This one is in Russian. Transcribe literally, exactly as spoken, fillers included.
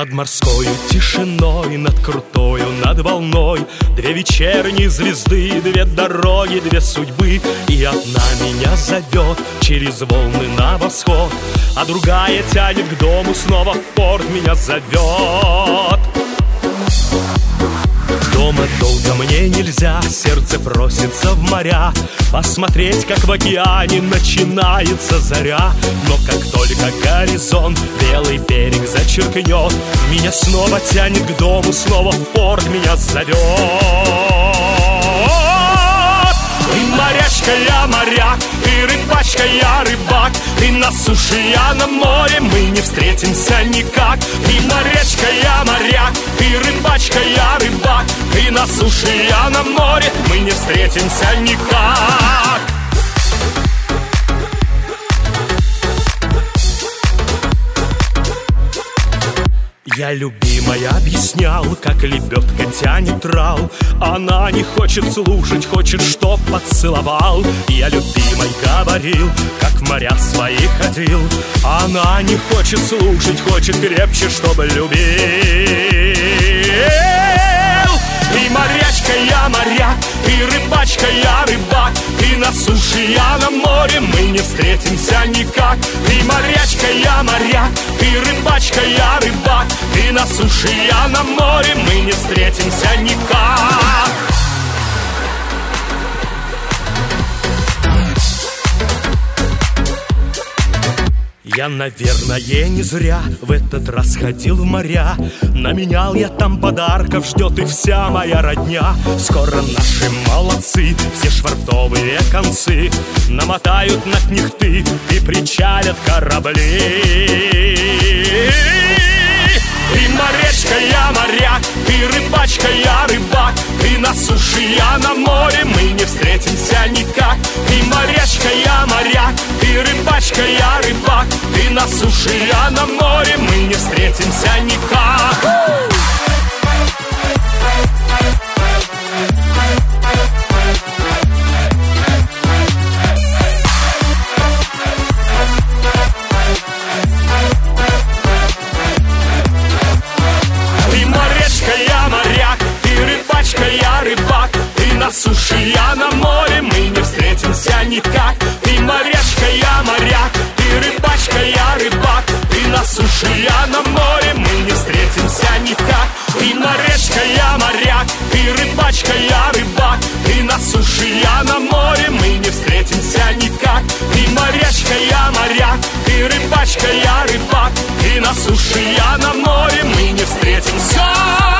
Над морской тишиной, над крутою, над волной две вечерние звезды, две дороги, две судьбы. И одна меня зовет через волны на восход, а другая тянет к дому, снова в порт меня зовет. Дома долго мне нельзя, сердце просится в моря, посмотреть, как в океане начинается заря. Но как только горизонт белый берег зачеркнет, меня снова тянет к дому, снова в порт меня зовет. Ты морячка, я моряк, ты рыбачка, я рыбак, ты на суше, я на море, мы не встретимся никак. Ты морячка, я моряк, ты рыбачка, я рыбак, ты на суше, я на море, мы не встретимся никак. Я любимой объяснял, как лебедка тянет трал. Она не хочет слушать, хочет, чтоб поцеловал. Я любимой говорил, как в моря свои ходил. Она не хочет слушать, хочет крепче, чтобы любил. Ты морячка, я моряк, ты рыбачка, я рыбак, ты на суше, я на море, мы не встретимся никак. Ты морячка, я моряк, ты рыбачка, я рыбак, ты на суше, я на море, мы не встретимся никак. Я, наверное, не зря в этот раз ходил в моря. Наменял я там подарков, ждет и вся моя родня. Скоро наши молодцы, все швартовые концы намотают на книхты и причалят корабли. Ты морячка, я моряк, ты рыбачка, я рыбак, ты на суше, я на море, мы не встретимся никак. Ты морячка, я моряк, ты рыбачка, я рыбак, ты на суше, я на море, мы не встретимся никак. Я рыбак, ты на суше, я на море, мы не встретимся никак. Ты морячка, я моряк, ты рыбачка, я рыбак, ты на суше, я на море, мы не встретимся никак. Ты морячка, я моряк, ты рыбачка, я рыбак, ты на суше, я на море, мы не встретимся никак. Ты морячка, я моряк, ты рыбачка, я рыбак, ты на суше, я на море, мы не встретимся.